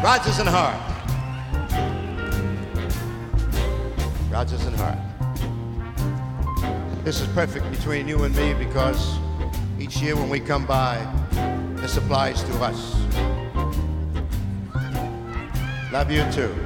Rodgers and Hart. Rodgers and Hart. This is perfect between you and me because each year when we come by, this applies to us. Love you too.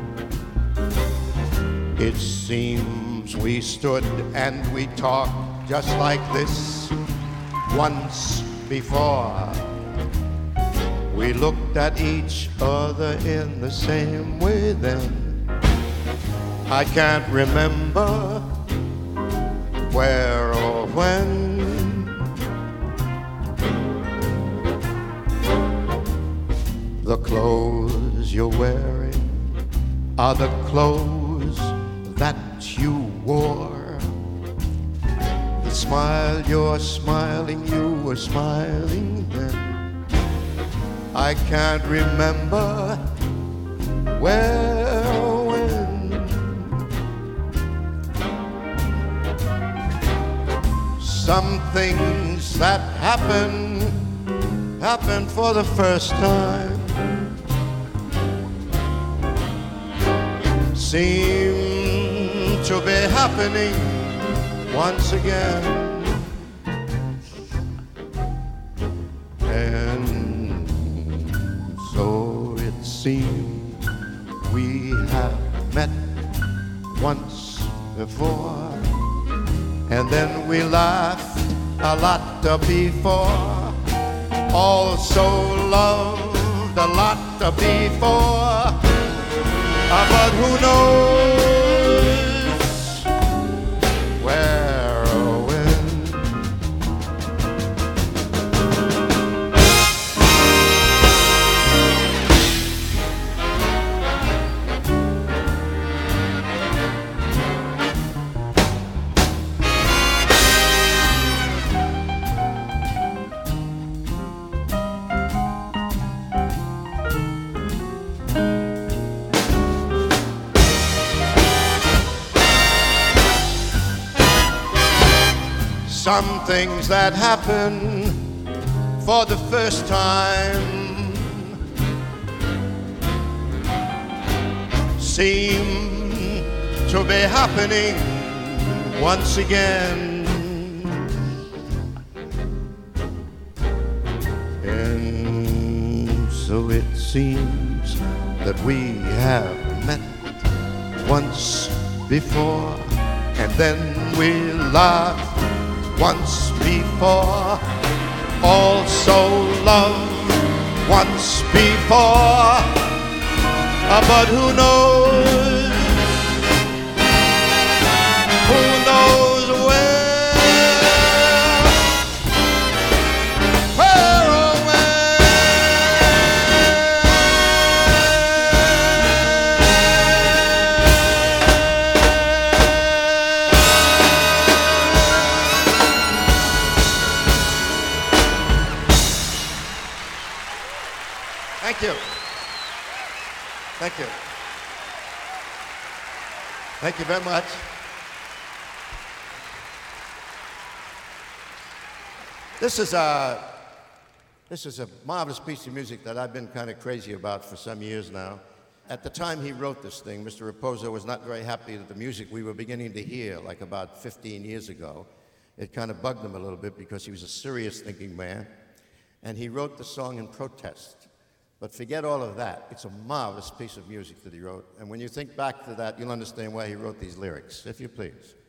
It seems we stood and we talked just like this once before. We looked at each other in the same way then. I can't remember where or when. The clothes you're wearing are the clothes that you wore. The smile you're smiling, you were smiling then. I can't remember where or when. Some things that happen for the first time seem to be happening once again. And so it seems we have met once before, and then we laughed a lot before, also loved a lot before, but who knows where or when. Some things that happen for the first time seem to be happening once again. And so it seems that we have met once before, and then we laughed once before, also loved once before, but who knows where or when. Thank you. Thank you. Thank you very much. This is a marvelous piece of music that I've been kind of crazy about for some years now. At the time he wrote this thing, Mr. Raposo was not very happy with the music we were beginning to hear, like about 15 years ago. It kind of bugged him a little bit because he was a serious thinking man, and he wrote the song in protest. But forget all of that. It's a marvelous piece of music that he wrote. And when you think back to that, you'll understand why he wrote these lyrics, if you please.